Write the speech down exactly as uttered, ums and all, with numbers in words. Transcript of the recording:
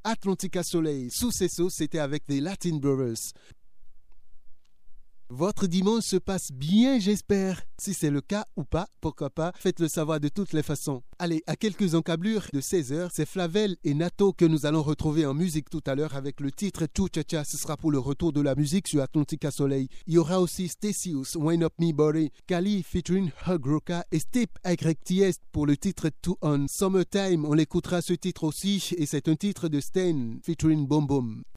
Atlantica Soleil. Sous ces sauces, c'était avec des Latin Brothers. Votre dimanche se passe bien, j'espère. Si c'est le cas ou pas, pourquoi pas, faites-le savoir de toutes les façons. Allez, à quelques encablures de seize heures, c'est Flavel et Nato que nous allons retrouver en musique tout à l'heure avec le titre Chou Cha Cha. Ce sera pour le retour de la musique sur Atlantica Soleil. Il y aura aussi Stasius, Wind Up Me Body, Kali featuring Hug Roca et Step Y T S pour le titre Two On. Summertime, on l'écoutera ce titre aussi et c'est un titre de Stain featuring Boom Boom.